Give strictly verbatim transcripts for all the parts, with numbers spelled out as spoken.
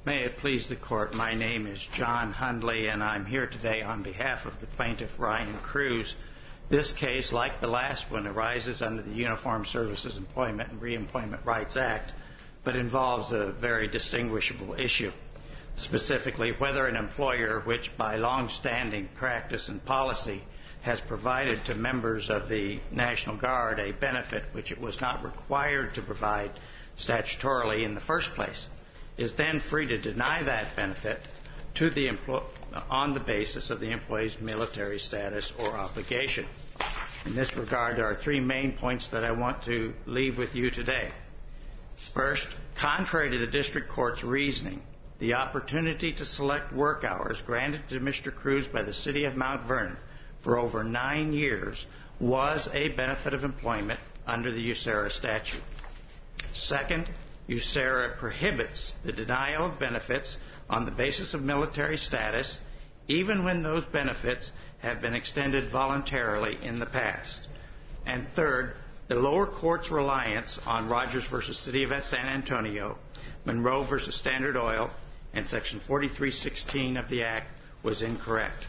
May it please the Court, my name is John Hundley, and I'm here today on behalf of the plaintiff, Ryan Cruz. This case, like the last one, arises under the Uniformed Services Employment and Reemployment Rights Act, but involves a very distinguishable issue, specifically whether an employer which, by long-standing practice and policy, has provided to members of the National Guard a benefit which it was not required to provide statutorily in the first place, is then free to deny that benefit to the empl- on the basis of the employee's military status or obligation. In this regard, there are three main points that I want to leave with you today. First, contrary to the district court's reasoning, the opportunity to select work hours granted to Mister Cruz by the city of Mount Vernon for over nine years was a benefit of employment under the U S E R A statute. Second, U S E R A prohibits the denial of benefits on the basis of military status, even when those benefits have been extended voluntarily in the past. And third, the lower court's reliance on Rogers versus City of San Antonio, Monroe versus Standard Oil, and Section forty-three sixteen of the Act was incorrect.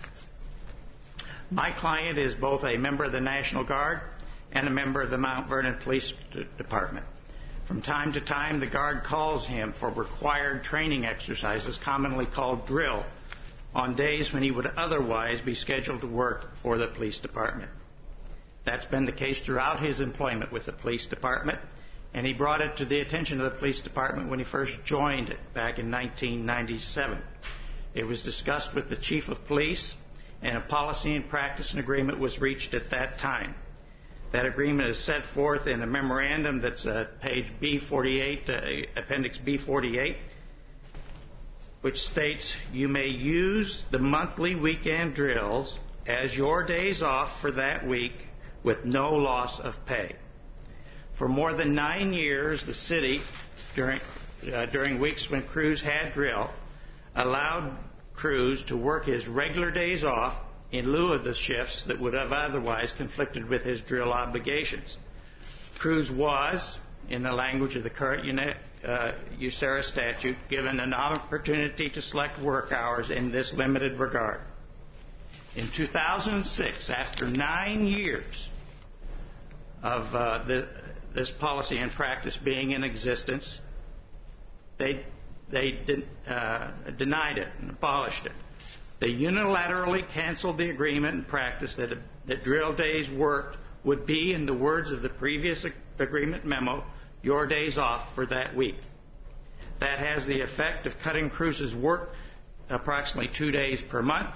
My client is both a member of the National Guard and a member of the Mount Vernon Police Department. From time to time, the Guard calls him for required training exercises, commonly called drill, on days when he would otherwise be scheduled to work for the police department. That's been the case throughout his employment with the police department, and he brought it to the attention of the police department when he first joined it back in nineteen ninety-seven. It was discussed with the chief of police, and a policy and practice and agreement was reached at that time. That agreement is set forth in a memorandum that's at page B forty-eight, uh, appendix B forty-eight, which states, you may use the monthly weekend drills as your days off for that week with no loss of pay. For more than nine years, the city, during, uh, during weeks when Cruz had drill, allowed Cruz to work his regular days off in lieu of the shifts that would have otherwise conflicted with his drill obligations. Cruz was, in the language of the current uh, U S E R A statute, given an opportunity to select work hours in this limited regard. In two thousand six, after nine years of uh, the, this policy and practice being in existence, they, they de- uh, denied it and abolished it. They unilaterally canceled the agreement and practice that, that drill days worked would be, in the words of the previous agreement memo, your days off for that week. That has the effect of cutting Cruz's work approximately two days per month,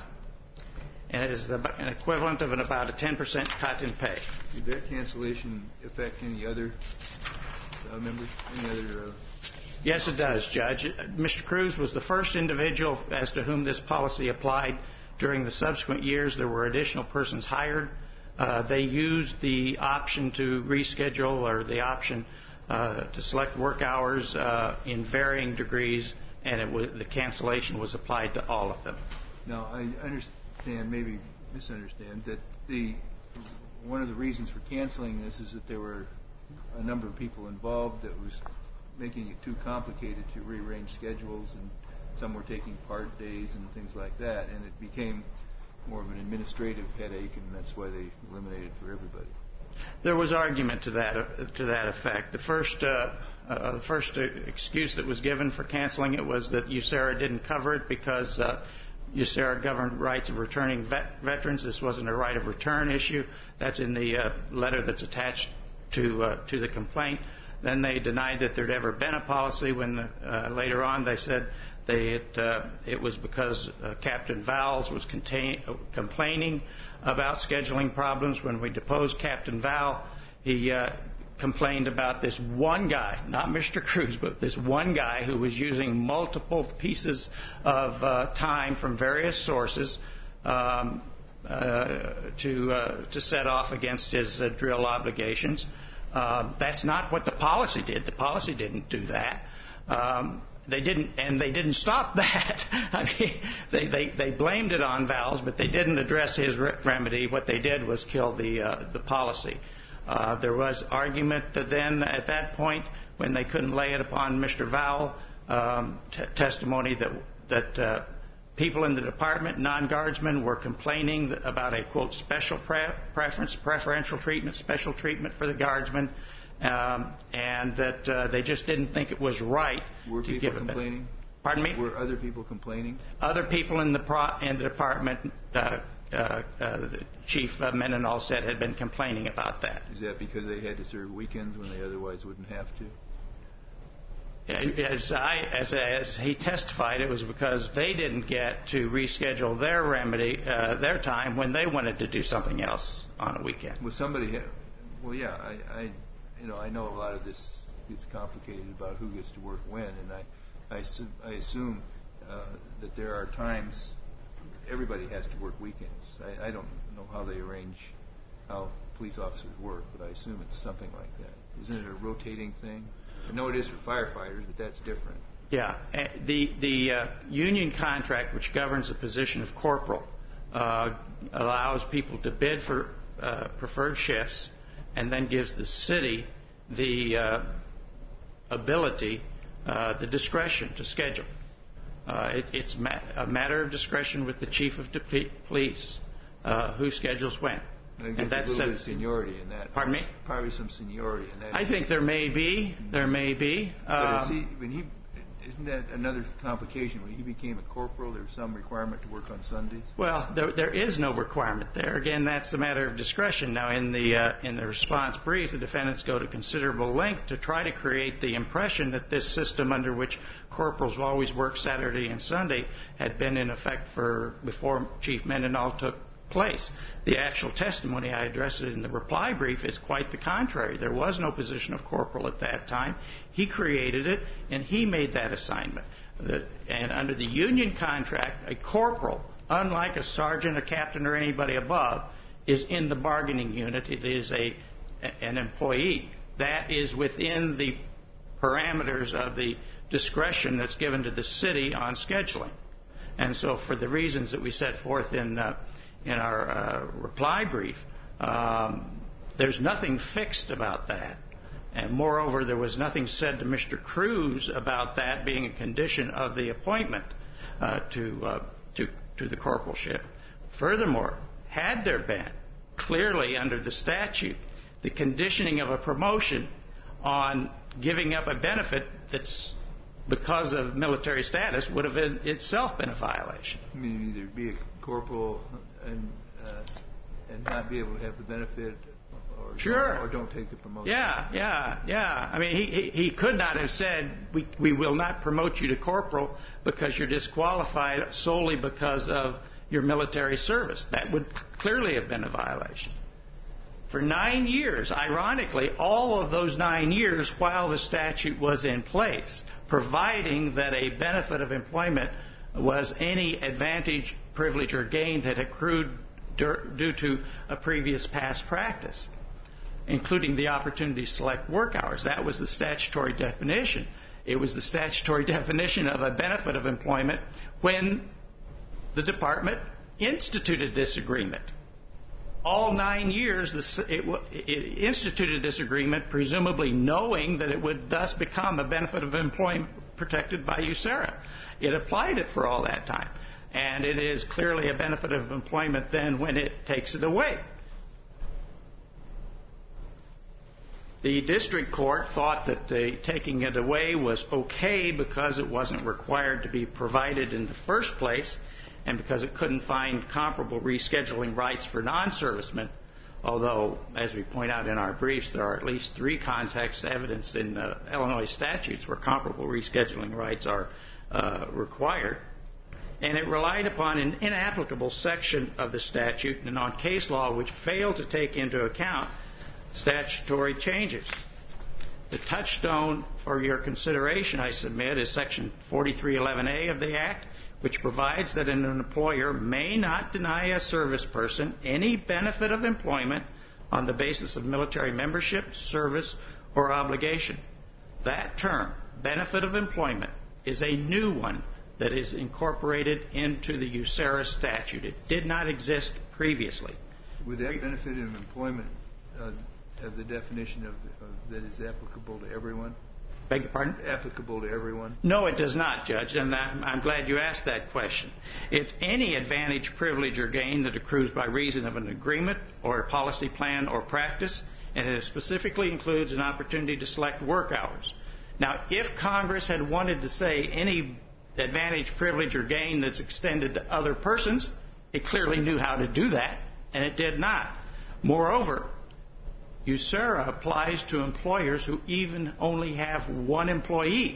and it is an equivalent of an about a ten percent cut in pay. Did that cancellation affect any other uh, members? Any other? Uh Yes, it does, Judge. Mister Cruz was the first individual as to whom this policy applied. During the subsequent years, there were additional persons hired. Uh, they used the option to reschedule or the option uh, to select work hours uh, in varying degrees, and it was, the cancellation was applied to all of them. Now, I understand, maybe misunderstand, that the one of the reasons for canceling this is that there were a number of people involved that was making it too complicated to rearrange schedules, and some were taking part days and things like that, and it became more of an administrative headache, and that's why they eliminated it for everybody. There was argument to that uh, to that effect. The first uh, uh, the first uh, excuse that was given for canceling it was that U S E R A didn't cover it because uh, U S E R A governed rights of returning vet- veterans. This wasn't a right of return issue. That's in the uh, letter that's attached to uh, to the complaint. Then they denied that there'd ever been a policy. When uh, later on they said they it, uh, it was because uh, Captain Vowles was contain- complaining about scheduling problems. When we deposed Captain Vowell, he uh, complained about this one guy, not Mister Cruz, but this one guy who was using multiple pieces of uh, time from various sources um, uh, to uh, to set off against his uh, drill obligations. Uh, that's not what the policy did. The policy didn't do that. Um, they didn't, and they didn't stop that. I mean, they, they, they blamed it on Vowles, but they didn't address his re- remedy. What they did was kill the uh, the policy. Uh, there was argument that then, at that point, when they couldn't lay it upon Mister Vowell, um, t- testimony that that uh, people in the department, non-guardsmen, were complaining about a, quote, special pre- preference, preferential treatment, special treatment for the guardsmen, um, and that uh, they just didn't think it was right were to people give it. complaining? Pardon me? Were other people complaining? Other people in the, pro- in the department, uh, uh, uh, the Chief uh, Mendenhall said, had been complaining about that. Is that because they had to serve weekends when they otherwise wouldn't have to? As, I, as, as he testified, it was because they didn't get to reschedule their remedy, uh, their time when they wanted to do something else on a weekend. Well, somebody, ha- well, yeah, I, I, you know, I know a lot of this gets complicated about who gets to work when, and I, I, su- I assume uh, that there are times everybody has to work weekends. I, I don't know how they arrange how police officers work, but I assume it's something like that. Isn't it a rotating thing? I know it is for firefighters, but that's different. Yeah. Uh, The, the uh, union contract, which governs the position of corporal, uh, allows people to bid for uh, preferred shifts and then gives the city the uh, ability, uh, the discretion to schedule. Uh, it, it's ma- a matter of discretion with the chief of de- police uh, who schedules when. And, and that's a little a, bit of seniority in that. Pardon me? Probably some seniority in that. I think there may be. There may be. But Um, is he, when he, isn't that another complication? When he became a corporal, there was some requirement to work on Sundays? Well, there, there is no requirement there. Again, that's a matter of discretion. Now, in the uh, in the response brief, the defendants go to considerable length to try to create the impression that this system under which corporals will always work Saturday and Sunday had been in effect for before Chief Mendenhall took place. The actual testimony, I addressed it in the reply brief, is quite the contrary. There was no position of corporal at that time. He created it, and he made that assignment. The, and under the union contract, a corporal, unlike a sergeant, a captain, or anybody above, is in the bargaining unit. It is a an employee. That is within the parameters of the discretion that's given to the city on scheduling. And so for the reasons that we set forth in uh, in our uh, reply brief, um, there's nothing fixed about that. And moreover, there was nothing said to Mister Cruz about that being a condition of the appointment uh, to, uh, to, to the corporalship. Furthermore, had there been, clearly under the statute, the conditioning of a promotion on giving up a benefit that's because of military status would have in itself been a violation. I mean, either be a corporal and uh, and not be able to have the benefit, or sure, don't, or don't take the promotion. Yeah, yeah, yeah. I mean, he, he he could not have said we we will not promote you to corporal because you're disqualified solely because of your military service. That would clearly have been a violation. For nine years, ironically, all of those nine years while the statute was in place, providing that a benefit of employment was any advantage, privilege, or gain that accrued due to a previous past practice, including the opportunity to select work hours. That was the statutory definition. It was the statutory definition of a benefit of employment when the department instituted this agreement. All nine years, it instituted this agreement, presumably knowing that it would thus become a benefit of employment protected by U S E R A. It applied it for all that time. And it is clearly a benefit of employment then when it takes it away. The district court thought that the taking it away was okay because it wasn't required to be provided in the first place, and because it couldn't find comparable rescheduling rights for non-servicemen, although, as we point out in our briefs, there are at least three contexts evidenced in uh, Illinois statutes where comparable rescheduling rights are uh, required. And it relied upon an inapplicable section of the statute and on case law which failed to take into account statutory changes. The touchstone for your consideration, I submit, is Section forty-three eleven A of the Act, which provides that an employer may not deny a service person any benefit of employment on the basis of military membership, service, or obligation. That term, benefit of employment, is a new one that is incorporated into the U S E R A statute. It did not exist previously. Would that benefit of employment uh, have the definition of, of that is applicable to everyone? Beg your pardon? Applicable to everyone? No, it does not, Judge, and I'm, I'm glad you asked that question. It's any advantage, privilege, or gain that accrues by reason of an agreement or a policy plan or practice, and it specifically includes an opportunity to select work hours. Now, if Congress had wanted to say any advantage, privilege, or gain that's extended to other persons, it clearly knew how to do that, and it did not. Moreover, USERRA applies to employers who even only have one employee.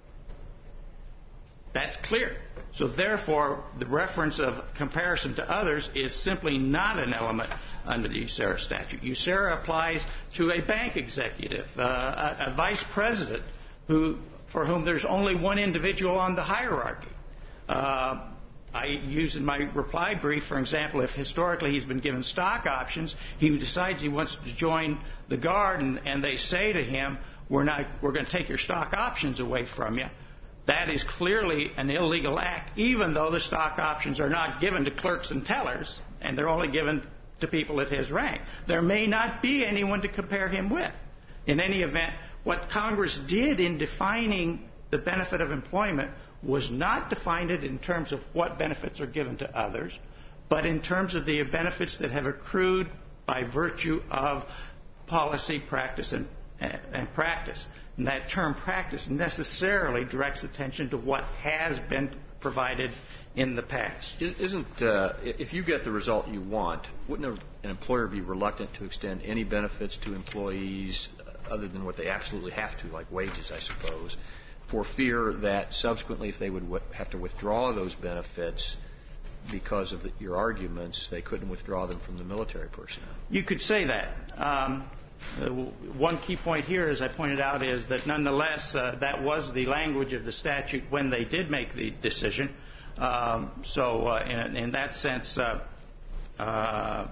That's clear. So therefore, the reference of comparison to others is simply not an element under the USERRA statute. USERRA applies to a bank executive, uh, a, a vice president, who, for whom there's only one individual on the hierarchy. Uh, I use in my reply brief, for example, if historically he's been given stock options, he decides he wants to join the Guard, and, and they say to him, we're not, we're going to take your stock options away from you. That is clearly an illegal act, even though the stock options are not given to clerks and tellers, and they're only given to people at his rank. There may not be anyone to compare him with. In any event, what Congress did in defining the benefit of employment was not define it in terms of what benefits are given to others, but in terms of the benefits that have accrued by virtue of policy, practice, and, and practice. And that term practice necessarily directs attention to what has been provided in the past. Isn't, uh, if you get the result you want, wouldn't an employer be reluctant to extend any benefits to employees other than what they absolutely have to, like wages, I suppose, for fear that subsequently, if they would w- have to withdraw those benefits because of the, your arguments, they couldn't withdraw them from the military personnel? You could say that. Um, uh, one key point here, as I pointed out, is that nonetheless, uh, that was the language of the statute when they did make the decision. Um, so uh, in, in that sense, uh, uh,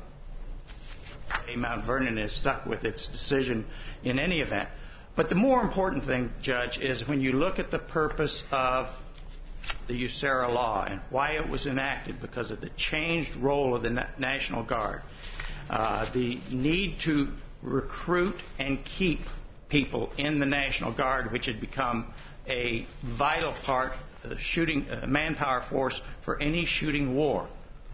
Mount Vernon is stuck with its decision in any event. But the more important thing, Judge, is when you look at the purpose of the USERRA law and why it was enacted, because of the changed role of the Na- National Guard, uh, the need to recruit and keep people in the National Guard, which had become a vital part of the shooting uh, manpower force for any shooting war.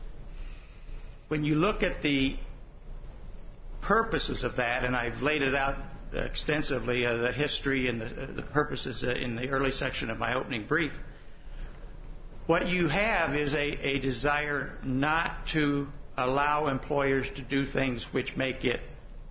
When you look at the purposes of that, and I've laid it out extensively, uh, the history and the, uh, the purposes uh, in the early section of my opening brief, what you have is a, a desire not to allow employers to do things which make it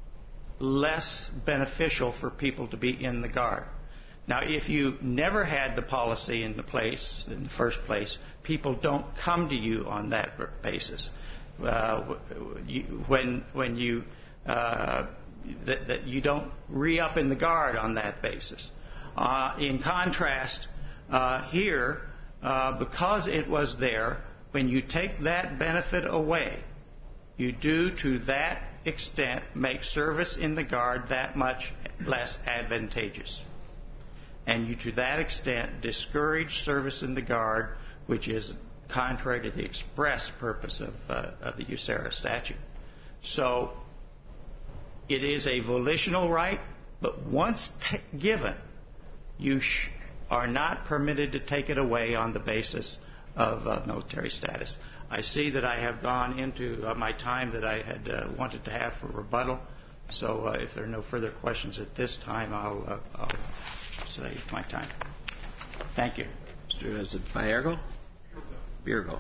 less beneficial for people to be in the Guard. Now, if you never had the policy in the place, in the first place, people don't come to you on that basis. Uh, you, when when you uh, that, that you don't re-up in the Guard on that basis. Uh, in contrast, uh, here, uh, because it was there, when you take that benefit away, you do to that extent make service in the Guard that much less advantageous. And you to that extent discourage service in the Guard, which is contrary to the express purpose of, uh, of the USERRA statute. So it is a volitional right, but once t- given, you sh- are not permitted to take it away on the basis of uh, military status. I see that I have gone into uh, my time that I had uh, wanted to have for rebuttal. So uh, if there are no further questions at this time, I'll, uh, I'll save my time. Thank you. Mister Is it Biergo? Biergo.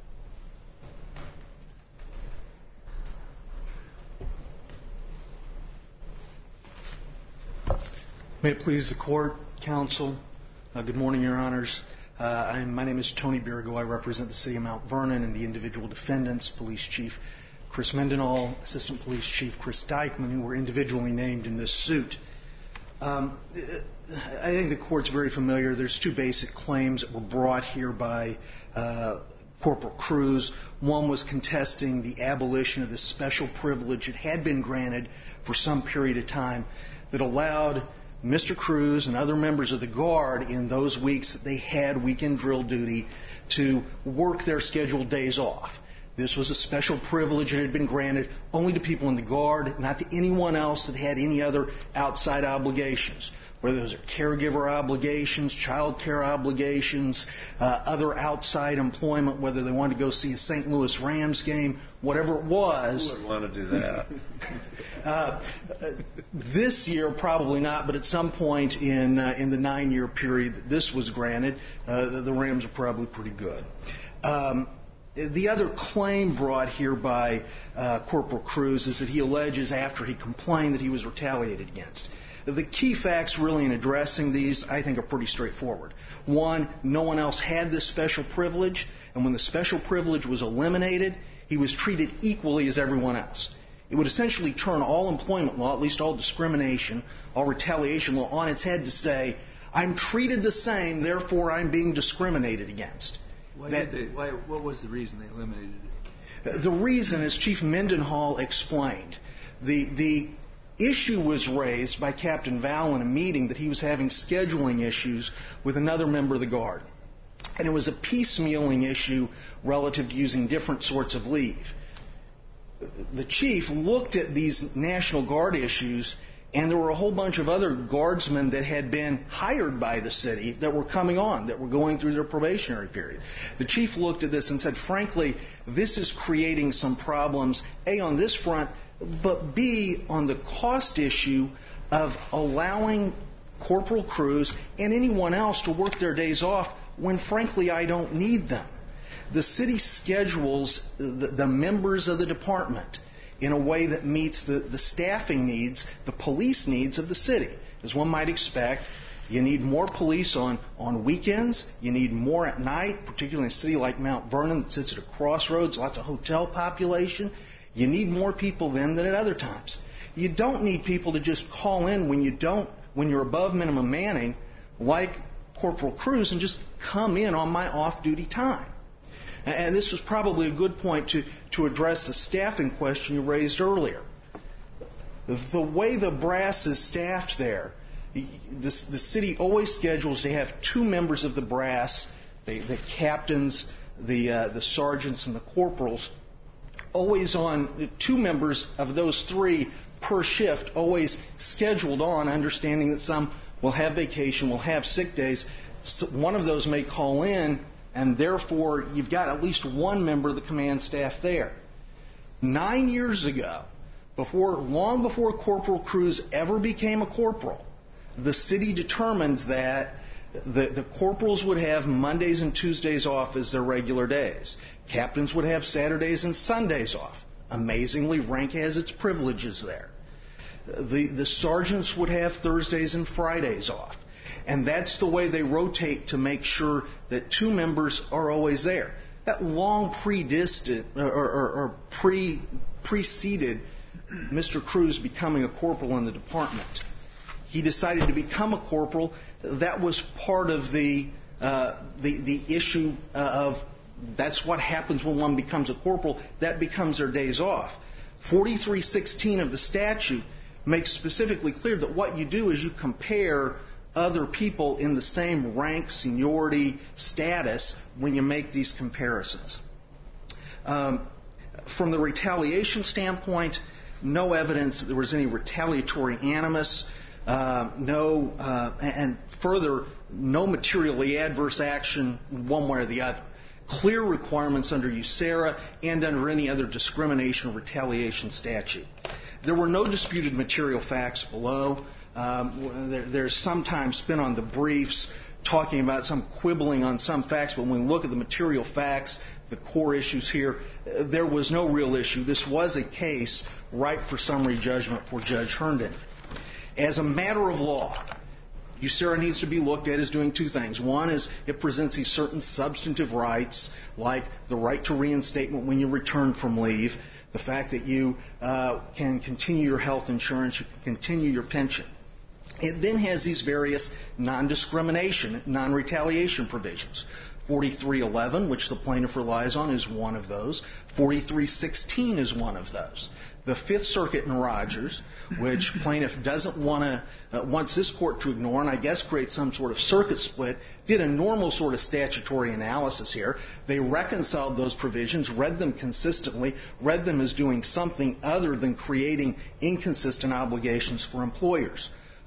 May it please the Court, Counsel. Uh, good morning, Your Honors. Uh, I'm, my name is Tony Biergo. I represent the City of Mount Vernon and the individual defendants, Police Chief Chris Mendenhall, Assistant Police Chief Chris Dykeman, who were individually named in this suit. Um, I think the Court's very familiar. There's two basic claims that were brought here by uh, Corporal Cruz. One was contesting the abolition of this special privilege that had been granted for some period of time that allowed Mister Cruz and other members of the Guard in those weeks that they had weekend drill duty to work their scheduled days off. This was a special privilege that had been granted only to people in the Guard, not to anyone else that had any other outside obligations. whether those are caregiver obligations, child care obligations, uh, other outside employment, whether they wanted to go see a Saint Louis Rams game, whatever it was. Who would want to do that? uh, this year, probably not, but at some point in uh, in the nine-year period that this was granted, uh, the, the Rams are probably pretty good. Um, The other claim brought here by uh, Corporal Cruz is that he alleges after he complained that he was retaliated against. The key facts really in addressing these, I think, are pretty straightforward. One, no one else had this special privilege, and when the special privilege was eliminated, he was treated equally as everyone else. It would essentially turn all employment law, at least all discrimination, all retaliation law, on its head to say, I'm treated the same, therefore I'm being discriminated against. Why That, did they, why, what was the reason they eliminated it? The reason, as Chief Mendenhall explained, the the issue was raised by Captain Val in a meeting that he was having scheduling issues with another member of the Guard. And it was a piecemealing issue relative to using different sorts of leave. The chief looked at these National Guard issues, and there were a whole bunch of other guardsmen that had been hired by the city that were coming on, that were going through their probationary period. The chief looked at this and said, frankly, this is creating some problems, A, on this front, but B, on the cost issue of allowing Corporal Cruz and anyone else to work their days off when, frankly, I don't need them. The city schedules the, the members of the department in a way that meets the, the staffing needs, the police needs of the city. As one might expect, you need more police on, on weekends, you need more at night, particularly in a city like Mount Vernon that sits at a crossroads, lots of hotel population. You need more people then than at other times. You don't need people to just call in when you don't, when you're above minimum manning, like Corporal Cruz, and just come in on my off-duty time. And this was probably a good point to, to address the staffing question you raised earlier. The way the brass is staffed there, the, the city always schedules to have two members of the brass, the, the captains, the, uh, the sergeants, and the corporals, always on, two members of those three per shift, always scheduled on, understanding that some will have vacation, will have sick days. So one of those may call in, and therefore you've got at least one member of the command staff there. Nine years ago, before, long before Corporal Cruz ever became a corporal, the city determined that the, the corporals would have Mondays and Tuesdays off as their regular days. Captains would have Saturdays and Sundays off. Amazingly, rank has its privileges there. The, the sergeants would have Thursdays and Fridays off. And that's the way they rotate to make sure that two members are always there. That long predistant, or, or, or pre, preceded Mister Cruz becoming a corporal in the department. He decided to become a corporal. That was part of the uh, the, the issue of that's what happens when one becomes a corporal. That becomes their days off. forty-three sixteen of the statute makes specifically clear that what you do is you compare other people in the same rank, seniority, status when you make these comparisons. Um, from the retaliation standpoint, no evidence that there was any retaliatory animus, uh, no, uh, and further, no materially adverse action one way or the other. Clear requirements under U S E R A and under any other discrimination or retaliation statute. There were no disputed material facts below. Um, there, there's sometimes been on the briefs talking about some quibbling on some facts, but when we look at the material facts, the core issues here, uh, there was no real issue. This was a case ripe for summary judgment for Judge Herndon. As a matter of law, U S E R A needs to be looked at as doing two things. One is it presents these certain substantive rights, like the right to reinstatement when you return from leave, the fact that you uh, can continue your health insurance, you can continue your pension. It then has these various non-discrimination, non-retaliation provisions. forty-three eleven, which the plaintiff relies on, is one of those. forty-three sixteen is one of those. The Fifth Circuit in Rogers, which plaintiff doesn't want to, uh, wants this court to ignore, and I guess create some sort of circuit split, did a normal sort of statutory analysis here. They reconciled those provisions, read them consistently, read them as doing something other than creating inconsistent obligations for employers.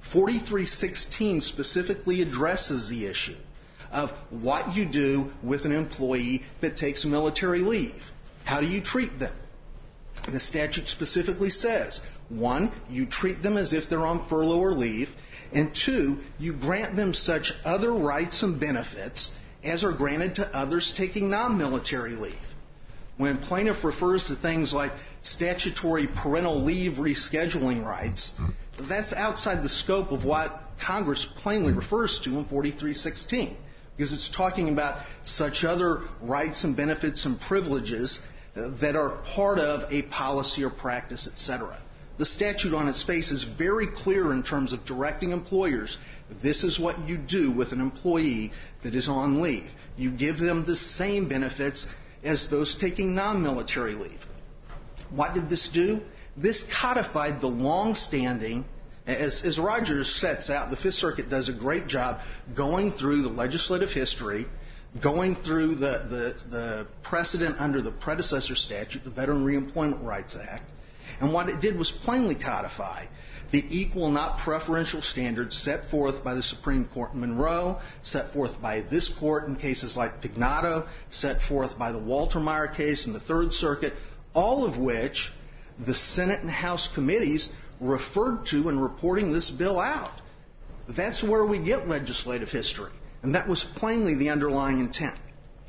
forty-three sixteen specifically addresses the issue of what you do with an employee that takes military leave. How do you treat them? The statute specifically says, one, you treat them as if they're on furlough or leave, and two, you grant them such other rights and benefits as are granted to others taking non-military leave. When plaintiff refers to things like statutory parental leave rescheduling rights, that's outside the scope of what Congress plainly refers to in forty-three sixteen, because it's talking about such other rights and benefits and privileges that are part of a policy or practice, et cetera. The statute on its face is very clear in terms of directing employers. This is what you do with an employee that is on leave. You give them the same benefits as those taking non-military leave. What did this do? This codified the long-standing, as, as Rogers sets out, the Fifth Circuit does a great job going through the legislative history, going through the, the, the precedent under the predecessor statute, the Veteran Reemployment Rights Act. And what it did was plainly codify the equal, not preferential standards set forth by the Supreme Court in Monroe, set forth by this court in cases like Pignato, set forth by the Walter Meyer case in the Third Circuit, all of which the Senate and House committees referred to in reporting this bill out. That's where we get legislative history, and that was plainly the underlying intent.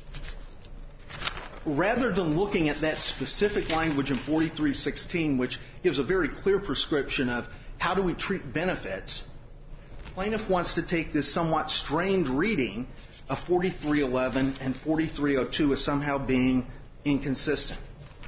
Rather than looking at that specific language in forty-three sixteen, which gives a very clear prescription of how do we treat benefits, plaintiff wants to take this somewhat strained reading of forty-three eleven and forty-three oh two as somehow being inconsistent.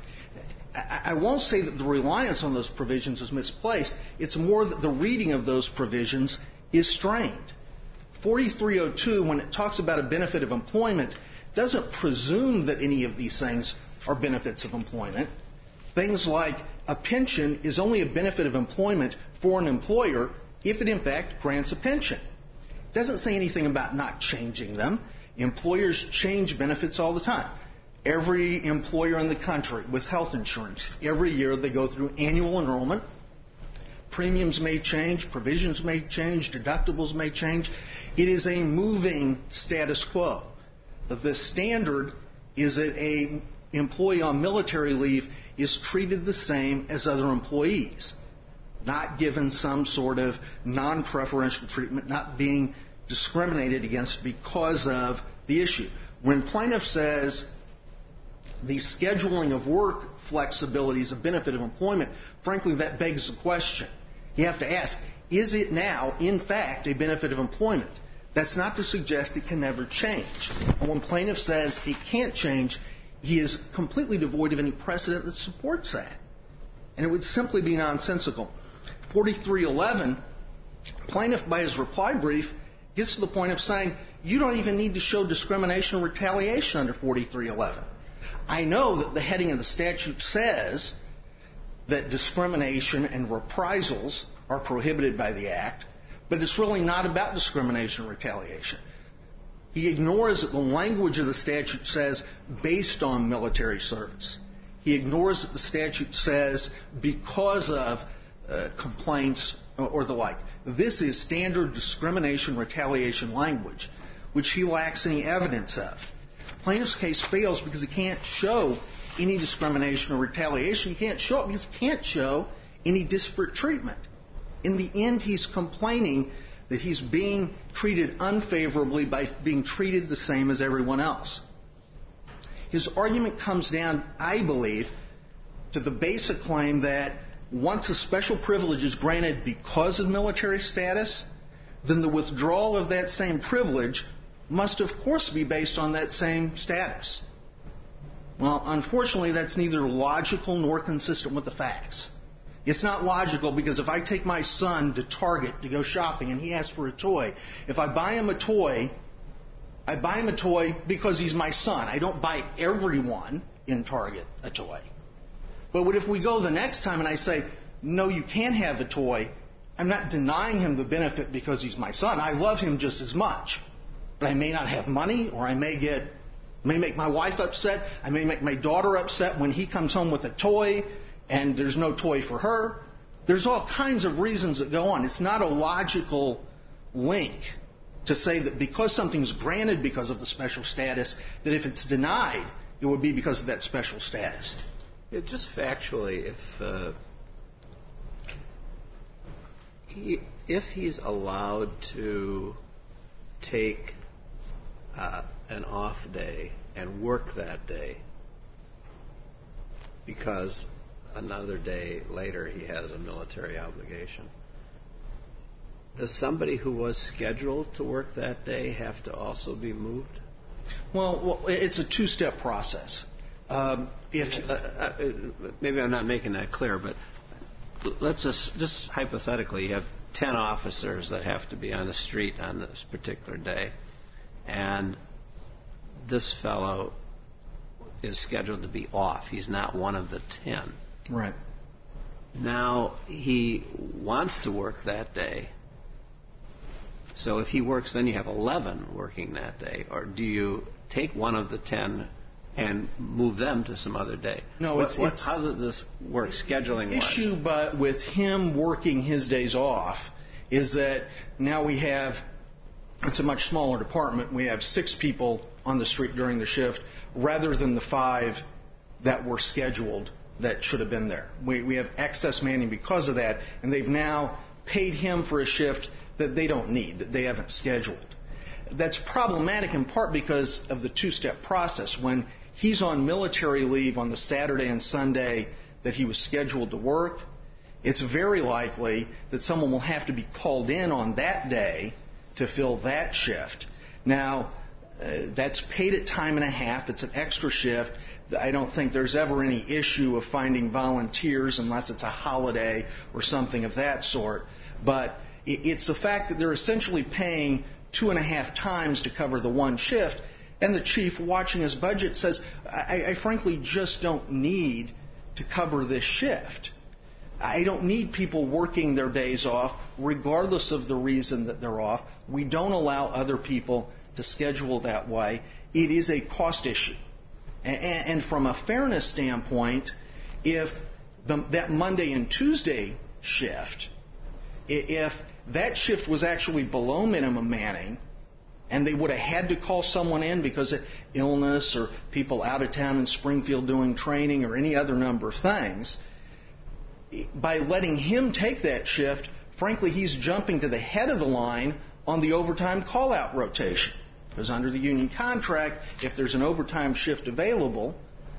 I, I won't say that the reliance on those provisions is misplaced. It's more that the reading of those provisions is strained. forty-three oh two, when it talks about a benefit of employment, doesn't presume that any of these things are benefits of employment. Things like a pension is only a benefit of employment for an employer if it in fact grants a pension. It doesn't say anything about not changing them. Employers change benefits all the time. Every employer in the country with health insurance, every year they go through annual enrollment. Premiums may change, provisions may change, deductibles may change. It is a moving status quo. The standard is that an employee on military leave is treated the same as other employees, not given some sort of non-preferential treatment, not being discriminated against because of the issue. When plaintiff says the scheduling of work flexibility is a benefit of employment, frankly, that begs the question. You have to ask, is it now, in fact, a benefit of employment? That's not to suggest it can never change. And when plaintiff says it can't change, he is completely devoid of any precedent that supports that. And it would simply be nonsensical. forty-three eleven, plaintiff, by his reply brief, gets to the point of saying, you don't even need to show discrimination or retaliation under forty-three eleven. I know that the heading of the statute says that discrimination and reprisals are prohibited by the Act, but it's really not about discrimination or retaliation. He ignores that the language of the statute says based on military service. He ignores that the statute says because of uh, complaints or the like. This is standard discrimination retaliation language, which he lacks any evidence of. Plaintiff's case fails because he can't show any discrimination or retaliation. He can't show it because he can't show any disparate treatment. In the end, he's complaining that he's being treated unfavorably by being treated the same as everyone else. His argument comes down, I believe, to the basic claim that once a special privilege is granted because of military status, then the withdrawal of that same privilege must, of course, be based on that same status. Well, unfortunately, that's neither logical nor consistent with the facts. It's not logical because if I take my son to Target to go shopping and he asks for a toy, if I buy him a toy, I buy him a toy because he's my son. I don't buy everyone in Target a toy. But what if we go the next time and I say, no, you can't have a toy, I'm not denying him the benefit because he's my son. I love him just as much. But I may not have money, or I may get, may make my wife upset. I may make my daughter upset when he comes home with a toy and there's no toy for her. There's all kinds of reasons that go on. It's not a logical link to say that because something's granted because of the special status, that if it's denied, it would be because of that special status. Yeah, just factually, if uh, he, if he's allowed to take uh, an off day and work that day because another day later he has a military obligation, does somebody who was scheduled to work that day have to also be moved? Well, well it's a two-step process. Um, if uh, uh, maybe I'm not making that clear, but let's just, just hypothetically, you have ten officers that have to be on the street on this particular day, and this fellow is scheduled to be off. He's not one of the ten. Right. Now he wants to work that day. So if he works, then you have eleven working that day. Or do you take one of the ten and move them to some other day? No, what, it's, what, it's how does this work scheduling wise? The issue but with him working his days off is that now we have, it's a much smaller department. We have six people on the street during the shift rather than the five that were scheduled that should have been there. We, we have excess manning because of that, and they've now paid him for a shift that they don't need, that they haven't scheduled. That's problematic in part because of the two-step process. When he's on military leave on the Saturday and Sunday that he was scheduled to work, it's very likely that someone will have to be called in on that day to fill that shift. Now, uh, that's paid at time and a half. It's an extra shift. I don't think there's ever any issue of finding volunteers unless it's a holiday or something of that sort. But it's the fact that they're essentially paying two and a half times to cover the one shift, and the chief, watching his budget, says, I, I frankly just don't need to cover this shift. I don't need people working their days off, regardless of the reason that they're off. We don't allow other people to schedule that way. It is a cost issue. And, and from a fairness standpoint, if the, that Monday and Tuesday shift, if that shift was actually below minimum manning, and they would have had to call someone in because of illness or people out of town in Springfield doing training or any other number of things, by letting him take that shift, frankly, he's jumping to the head of the line on the overtime call-out rotation. Because under the union contract, if there's an overtime shift available,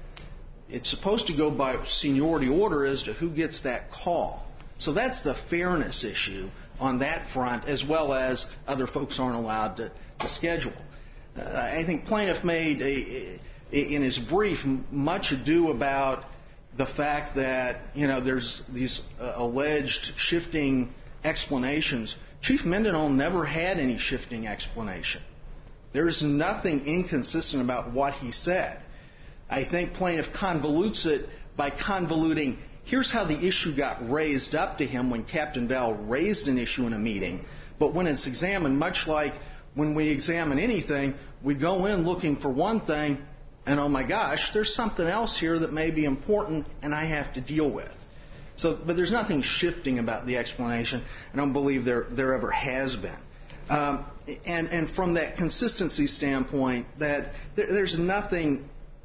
it's supposed to go by seniority order as to who gets that call. So that's the fairness issue on that front, as well as other folks aren't allowed to, to schedule. Uh, I think plaintiff made, a, a, in his brief, much ado about the fact that, you know, there's these uh, alleged shifting explanations. Chief Mendenhall never had any shifting explanation. There's nothing inconsistent about what he said. I think plaintiff convolutes it by convoluting, here's how the issue got raised up to him when Captain Bell raised an issue in a meeting, but when it's examined, much like when we examine anything, we go in looking for one thing, and oh my gosh, there's something else here that may be important and I have to deal with. So, but there's nothing shifting about the explanation. I don't believe there, there ever has been. Um, and, and from that consistency standpoint, that there, there's nothing,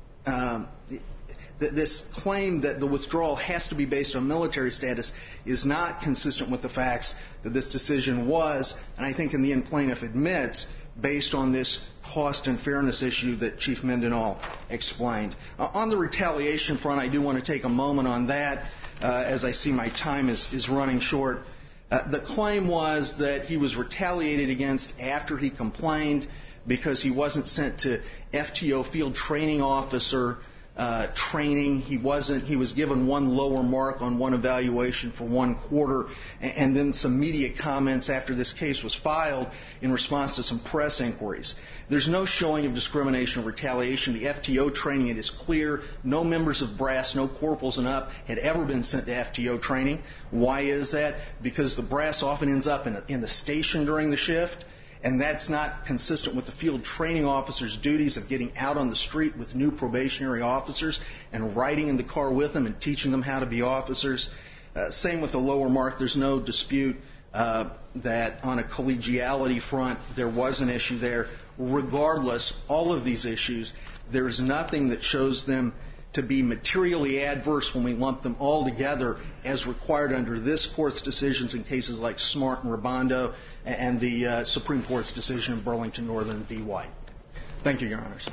um, that this claim that the withdrawal has to be based on military status is not consistent with the facts that this decision was, and I think in the end plaintiff admits, based on this cost and fairness issue that Chief Mendenhall explained. Uh, on the retaliation front, I do want to take a moment on that, uh, as I see my time is, is running short. Uh, the claim was that he was retaliated against after he complained because he wasn't sent to F T O field training officer uh, training. He wasn't. He was given one lower mark on one evaluation for one quarter, and, and then some media comments after this case was filed in response to some press inquiries. There's no showing of discrimination or retaliation. The F T O training, it is clear, no members of brass, no corporals and up, had ever been sent to F T O training. Why is that? Because the brass often ends up in, a, in the station during the shift, and that's not consistent with the field training officer's duties of getting out on the street with new probationary officers and riding in the car with them and teaching them how to be officers. Uh, same with the lower mark. There's no dispute uh, that on a collegiality front there was an issue there. Regardless, all of these issues, there's nothing that shows them to be materially adverse when we lump them all together as required under this Court's decisions in cases like Smart and Rabondo and the uh, Supreme Court's decision in Burlington Northern v. White. Thank you, Your Honors.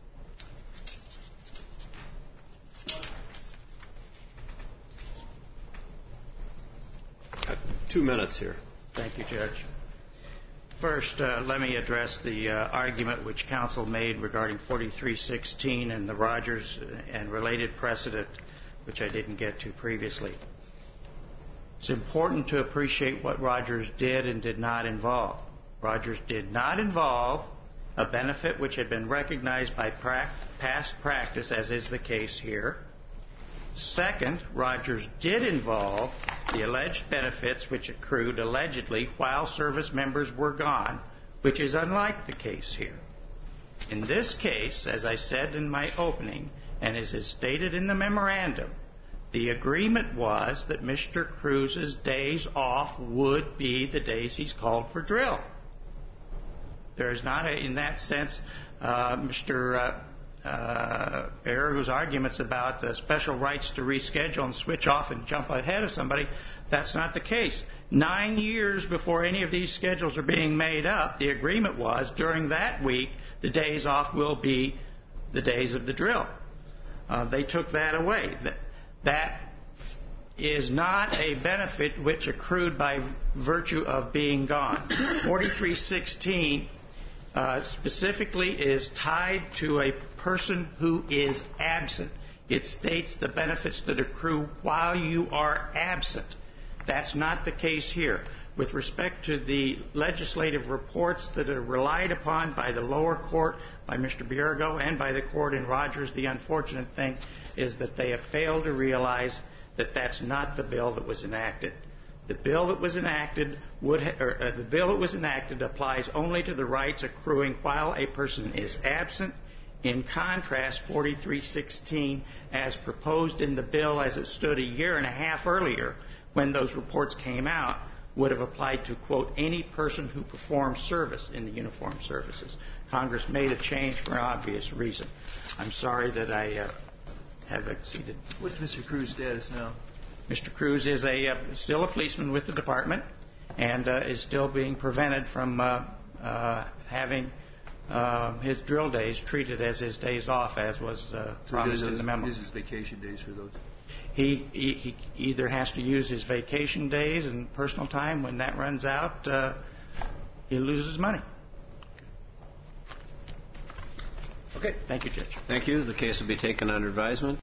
Two minutes here. Thank you, Judge. First, uh, let me address the uh, argument which counsel made regarding forty-three sixteen and the Rogers and related precedent, which I didn't get to previously. It's important to appreciate what Rogers did and did not involve. Rogers did not involve a benefit which had been recognized by pra- past practice, as is the case here. Second, Rogers did involve the alleged benefits which accrued allegedly while service members were gone, which is unlike the case here. In this case, as I said in my opening, and as is stated in the memorandum, the agreement was that Mister Cruz's days off would be the days he's called for drill. There is not, a, in that sense, uh, Mister Uh, Uh, Bear, arguments about uh, special rights to reschedule and switch off and jump ahead of somebody, that's not the case. Nine years before any of these schedules are being made up, the agreement was during that week the days off will be the days of the drill. Uh, they took that away. That, that is not a benefit which accrued by virtue of being gone. forty-three sixteen Uh, specifically is tied to a person who is absent. It states the benefits that accrue while you are absent. That's not the case here. With respect to the legislative reports that are relied upon by the lower court, by Mister Biergo, and by the court in Rogers, the unfortunate thing is that they have failed to realize that that's not the bill that was enacted. The bill that was enacted would ha- or, uh, the bill that was enacted applies only to the rights accruing while a person is absent. In contrast, forty-three sixteen, as proposed in the bill as it stood a year and a half earlier, when those reports came out, would have applied to, quote, any person who performs service in the uniformed services. Congress made a change for an obvious reason. I'm sorry that I uh, have exceeded. What's Mister Cruz's status now? Mister Cruz is a, uh, still a policeman with the department and uh, is still being prevented from uh, uh, having uh, his drill days treated as his days off, as was uh, So promised those, in the memo. This is vacation days for those. He, he, he either has to use his vacation days and personal time. When that runs out, uh, he loses money. Okay. Thank you, Judge. Thank you. The case will be taken under advisement.